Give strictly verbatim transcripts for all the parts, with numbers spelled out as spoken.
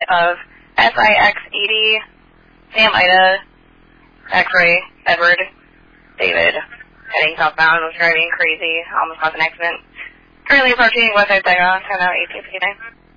of S I X eighty, Sam Ida, X-ray, Edward, David, heading southbound, was driving crazy, almost caused an accident. Currently approaching Westside Saigon, ten out eighteen fifty-nine.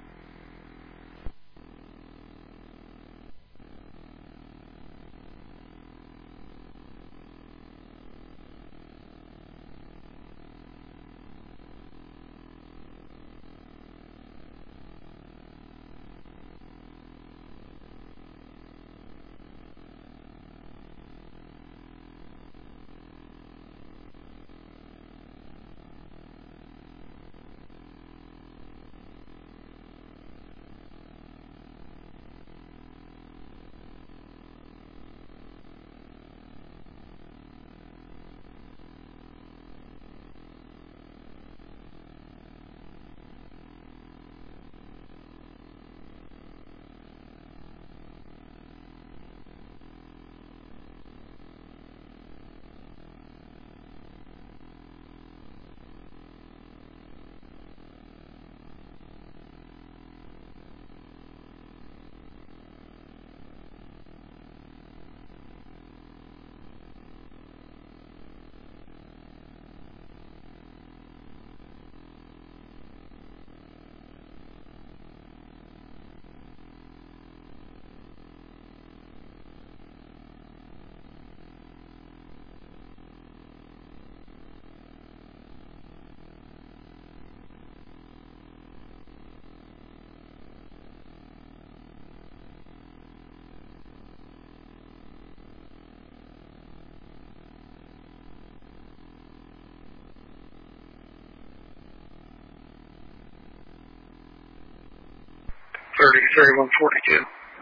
thirty, thirty-one forty-two.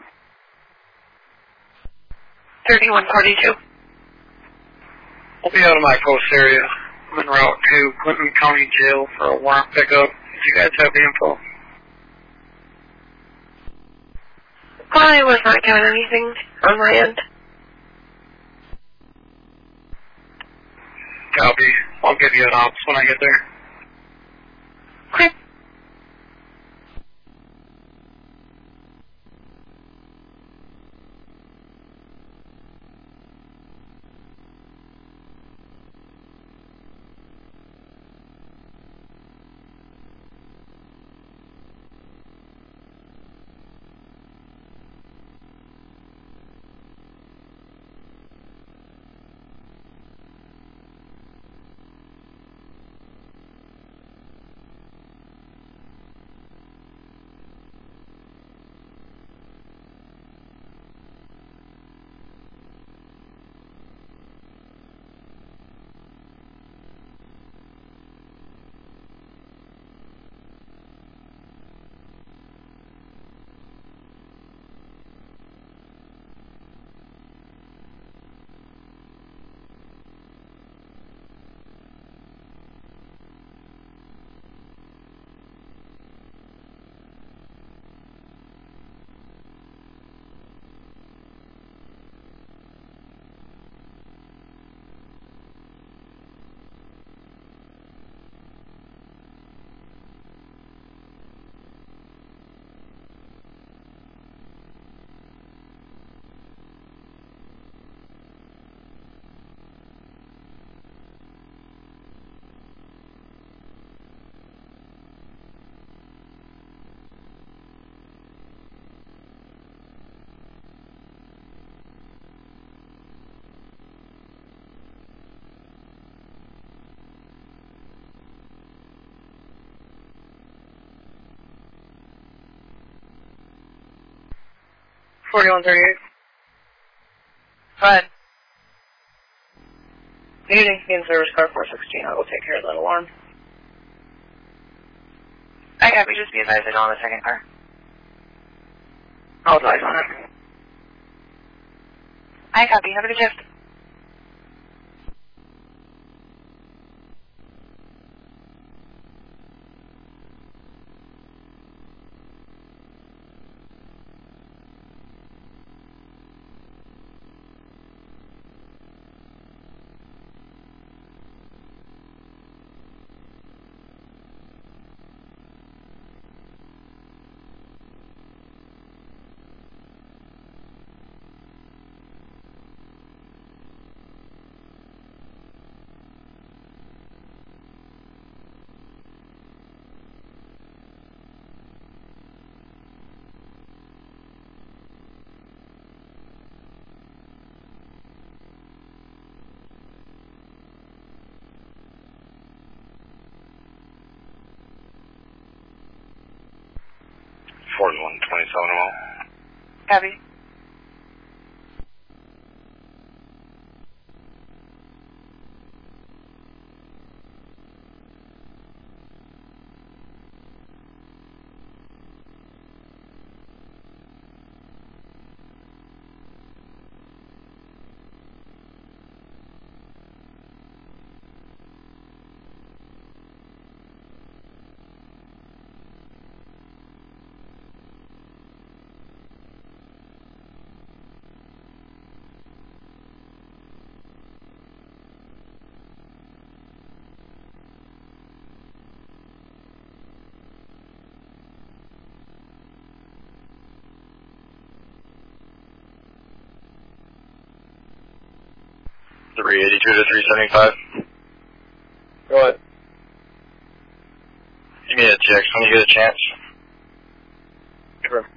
thirty-one forty-two. I'll be out of my post area. I'm en route to Clinton County Jail for a warrant pickup. Do you guys have the info? I was not doing anything on my end. Copy. I'll give you an ops when I get there. Okay. forty-one thirty-eight. Go ahead. Needing in service car four sixteen. I will take care of that alarm. I copy. Just be advised I don't have a second car. I'll advise on it. I copy. Have a good shift. twenty-seven mile. Copy. three eighty-two to three seventy-five. Go ahead. Give me a text when you get a chance. Sure.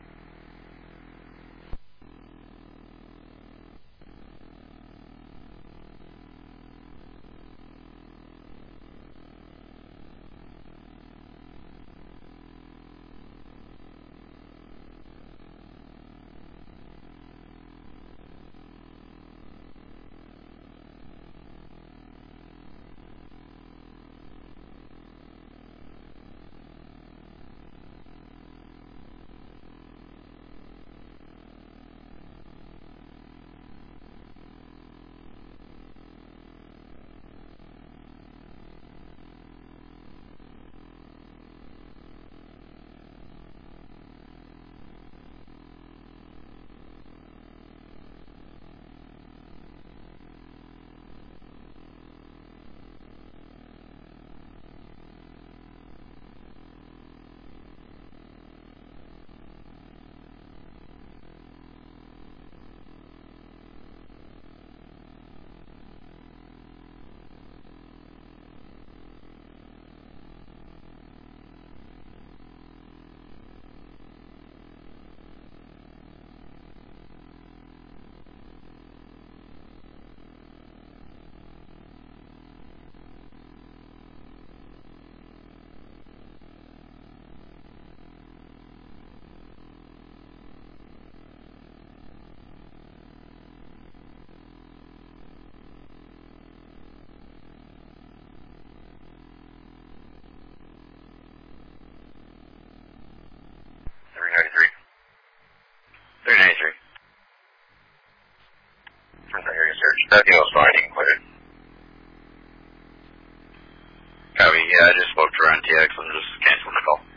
three ninety-three. three ninety-three. From the area search. Everything else fine, you can clear it. Copy, yeah, I just spoke to her on T X and just canceled the call.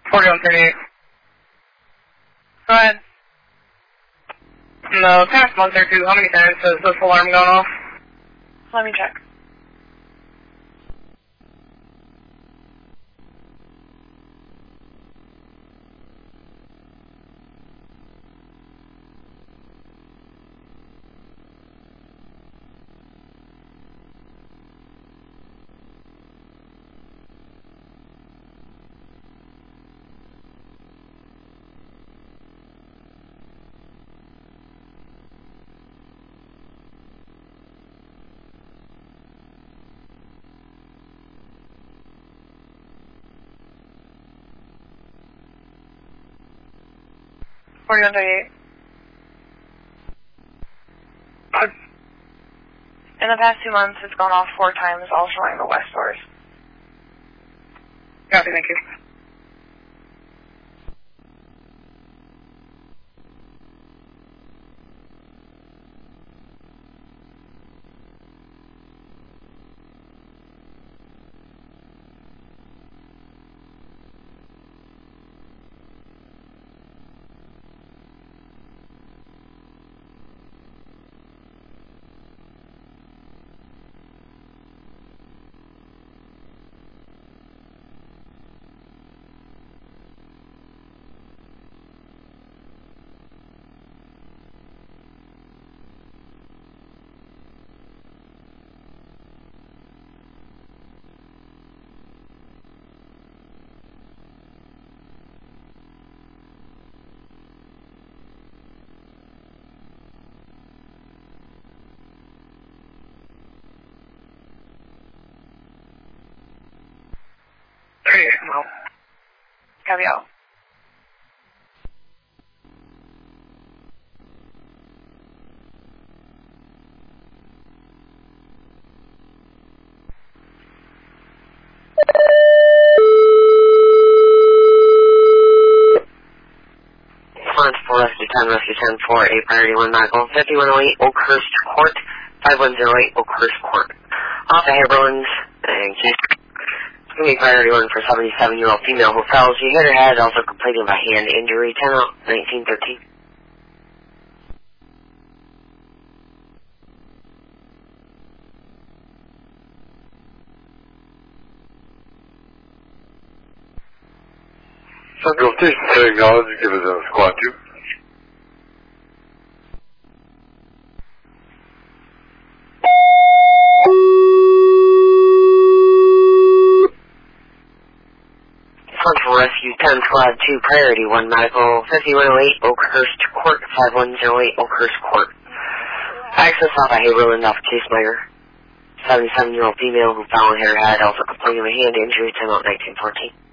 forty-one thirty-eight. Go ahead. In the past month or two, how many times has this alarm gone off? Let me check. forty-one thirty-eight. In the past two months, it's gone off four times, all showing the west doors. Copy, thank you. Well, copy out. Front for Rescue ten, Rescue ten for a priority one Michael, fifty-one oh eight Oakhurst Court, five one zero eight Oakhurst Court. Off of Haberlands, and keep. It's going to be priority one for seventy-seven-year-old female who fell. She hit her head, also completed by hand injury, ten out, nineteen thirteen. Central Station, say acknowledge, give us a squad two. Front for Rescue ten, Squad two, Priority one, Medical, fifty-one oh eight Oakhurst Court, five one zero eight Oakhurst Court. Access off of Haberland off Casemeyer. seventy-seven-year-old female who fell and hit her head, also complaining of a hand injury, ten out, nineteen fourteen.